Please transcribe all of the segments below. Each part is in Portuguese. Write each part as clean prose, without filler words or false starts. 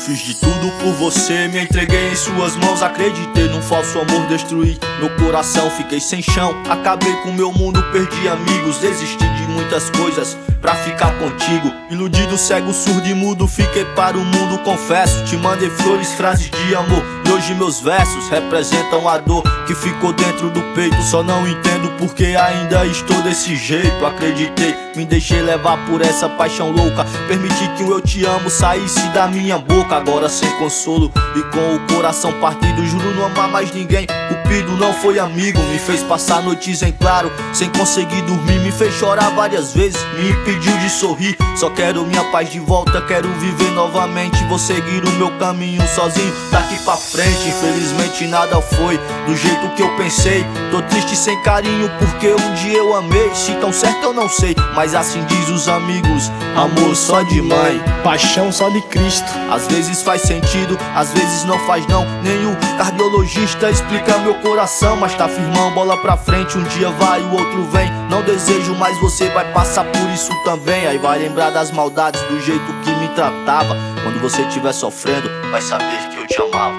fiz de tudo por você, me entreguei em suas mãos. Acreditei num falso amor, destruí meu coração. Fiquei sem chão, acabei com meu mundo, perdi amigos. Desisti de muitas coisas pra ficar contigo. Iludido, cego, surdo e mudo, fiquei para o mundo, confesso. Te mandei flores, frases de amor, e hoje meus versos representam a dor que ficou dentro do peito. Só não entendo porque ainda estou desse jeito. Acreditei, me deixei levar por essa paixão louca. Permiti que o eu te amo saísse da minha boca. Agora sem consolo e com o coração partido, juro não amar mais ninguém. Cupido não foi amigo, me fez passar noites em claro sem conseguir dormir, me fez chorar várias vezes, me impediu de sorrir. Só quero minha paz de volta, quero viver novamente. Vou seguir o meu caminho sozinho daqui pra frente. Infelizmente nada foi do jeito que eu pensei. Tô triste sem carinho porque um dia eu amei. Se tão certo eu não sei, mas assim diz os amigos: amor só de mãe, paixão só de Cristo. Às vezes faz sentido, às vezes não faz não. Nem o cardiologista explica meu coração, mas tá firmão, bola pra frente. Um dia vai, o outro vem. Não desejo, mas você vai passar por isso também. Aí vai lembrar das maldades, do jeito que me tratava. Quando você estiver sofrendo, vai saber que eu te amava.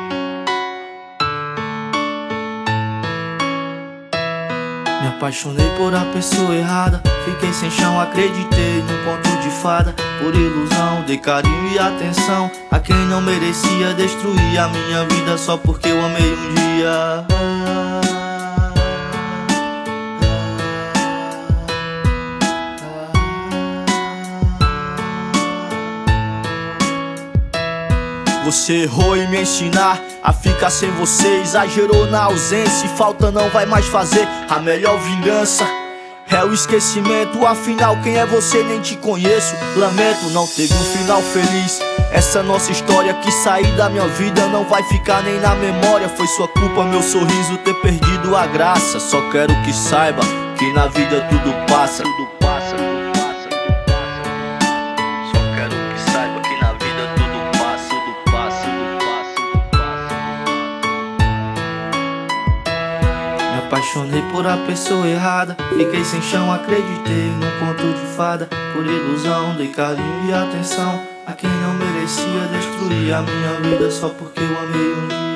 Me apaixonei por a pessoa errada, fiquei sem chão, acreditei num conto de fada. Por ilusão, dei carinho e atenção a quem não merecia, destruir a minha vida só porque eu amei um dia. Você errou em me ensinar a ficar sem você, exagerou na ausência e falta não vai mais fazer. A melhor vingança é o esquecimento. Afinal, quem é você? Nem te conheço. Lamento, não teve um final feliz. Essa nossa história que sair da minha vida não vai ficar nem na memória. Foi sua culpa, meu sorriso, ter perdido a graça. Só quero que saiba que na vida tudo passa. Tudo passa, tudo passa, tudo passa. Só quero que saiba que na vida tudo passa. Tudo passa, tudo passa, tudo passa. Me apaixonei por a pessoa errada, fiquei sem chão, acreditei num conto de fada. Por ilusão, dei carinho e atenção a quem não merecia, destruir a minha vida só porque eu amei um dia.